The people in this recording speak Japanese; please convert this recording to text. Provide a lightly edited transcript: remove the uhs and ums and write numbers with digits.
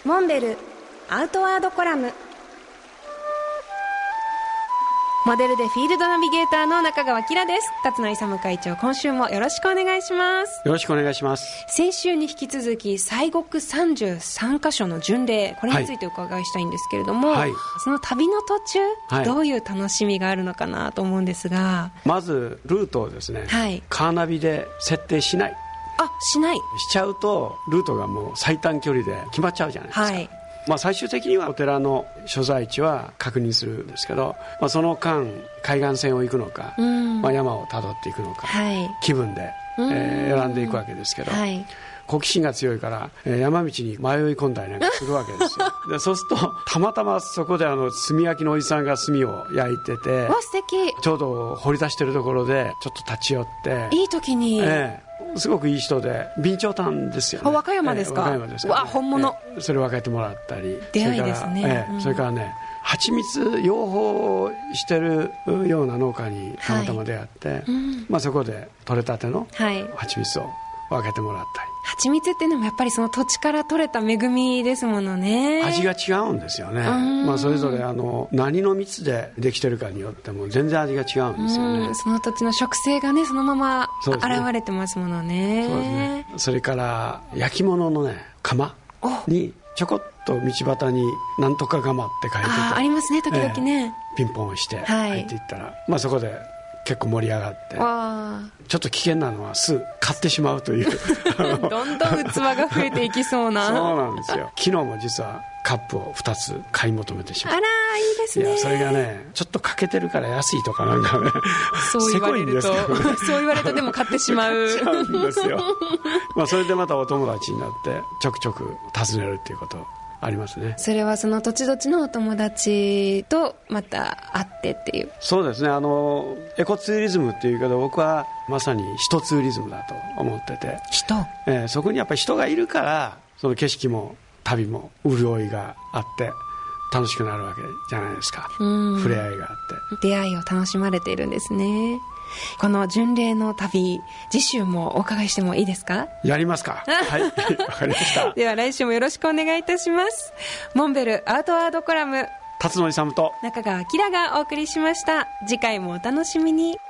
モンベルアウトワードコラム。モデルでフィールドナビゲーターの中川きらです。勝野勇会長、今週もよろしくお願いします。 よろしくお願いします。 先週に引き続き西国33カ所の巡礼、これについてお伺いしたいんですけれども、はい、その旅の途中、はい、どういう楽しみがあるのかなと思うんですが、 まずルートをですね、はい、カーナビで設定しない。 しない。 しちゃうとルートがもう最短距離で決まっちゃうじゃないですか。はい、最終的にはお寺の所在地は確認するんですけど、その間海岸線を行くのか、山をたどっていくのか、はい、気分で、選んでいくわけですけど、はい、好奇心が強いから山道に迷い込んだりなんかするわけですよ。でそうするとたまたまそこで炭焼きのおじさんが炭を焼いてて、 素敵。ちょうど掘り出してるところでちょっと立ち寄って、 いい時に、 すごくいい人で備長炭してるんですよね。 和歌山ですか。 和歌山ですか、ね、 本物、 それ分けてもらったり、 出会いですね。 それからね、蜂蜜養蜂してるような農家にたまたま出会って、そこで採れたての蜂蜜を分けてもらったり。 蜂蜜っていうのもやっぱりその土地から取れた恵みですものね。 味が違うんですよね。それぞれ何の蜜でできてるかによっても全然味が違うんですよね。 その土地の食性がね、そのまま現れてますものね。 そうですね。それから焼き物のね、窯にちょこっと道端になんとか窯って書いてて、 ありますね、時々ね、 ピンポンして入っていったら、そこで結構盛り上がって、ちょっと危険なのはすぐ買ってしまうというどんどん器が増えていきそうな。 そうなんですよ。昨日も実はカップを2つ買い求めてしまう。 あら、いいですね。 それがね、ちょっと欠けてるから安いとかなんかね、 そう言われるとそう言われるとでも買ってしまうんですよ。それでまたお友達になってちょくちょく訪ねるっていうことありますね。 それはその土地土地のお友達とまた会ってっていう。 そうですね。エコツーリズムっていうけど、僕はまさに人ツーリズムだと思ってて、そこにやっぱり人がいるから、その景色も旅も潤いがあって楽しくなるわけじゃないですか。触れ合いがあって出会いを楽しまれているんですね。この巡礼の旅、次週もお伺いしてもいいですか。 やりますか。はい、わかりましたでは来週もよろしくお願いいたします。モンベルアウトワードコラム、 辰野勇と中川きらがお送りしました。次回もお楽しみに。